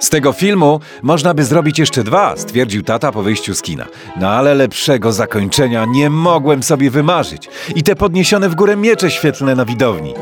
Z tego filmu można by zrobić jeszcze 2, stwierdził tata po wyjściu z kina. No ale lepszego zakończenia nie mogłem sobie wymarzyć. I te podniesione w górę miecze świetlne na widowni.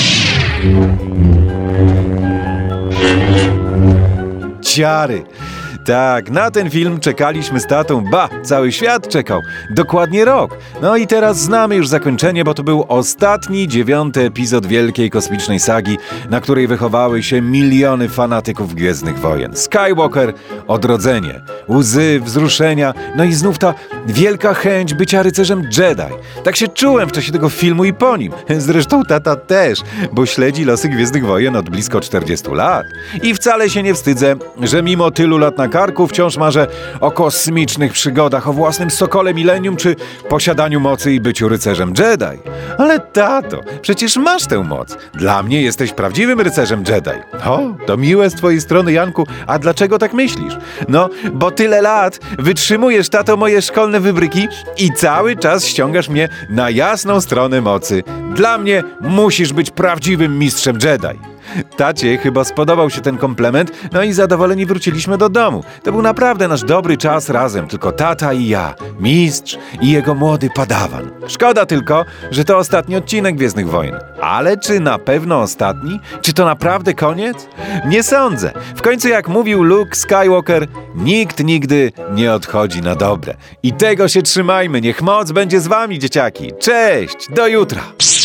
Ciary. Tak, na ten film czekaliśmy z tatą, cały świat czekał. Dokładnie rok. No i teraz znamy już zakończenie, bo to był ostatni 9. epizod wielkiej kosmicznej sagi, na której wychowały się miliony fanatyków Gwiezdnych Wojen. Skywalker, odrodzenie, łzy, wzruszenia, no i znów ta wielka chęć bycia rycerzem Jedi. Tak się czułem w czasie tego filmu i po nim. Zresztą tata też, bo śledzi losy Gwiezdnych Wojen od blisko 40 lat. I wcale się nie wstydzę, że mimo tylu lat na karku wciąż marzę o kosmicznych przygodach, o własnym sokole milenium czy posiadaniu mocy i byciu rycerzem Jedi. Ale tato, przecież masz tę moc. Dla mnie jesteś prawdziwym rycerzem Jedi. O, to miłe z twojej strony, Janku. A dlaczego tak myślisz? No, bo tyle lat wytrzymujesz, tato, moje szkolne wybryki i cały czas ściągasz mnie na jasną stronę mocy. Dla mnie musisz być prawdziwym mistrzem Jedi. Tacie chyba spodobał się ten komplement, no i zadowoleni wróciliśmy do domu. To był naprawdę nasz dobry czas razem, tylko tata i ja, mistrz i jego młody padawan. Szkoda tylko, że to ostatni odcinek Gwiezdnych Wojen. Ale czy na pewno ostatni? Czy to naprawdę koniec? Nie sądzę. W końcu, jak mówił Luke Skywalker, nikt nigdy nie odchodzi na dobre. I tego się trzymajmy. Niech moc będzie z wami, dzieciaki. Cześć, do jutra.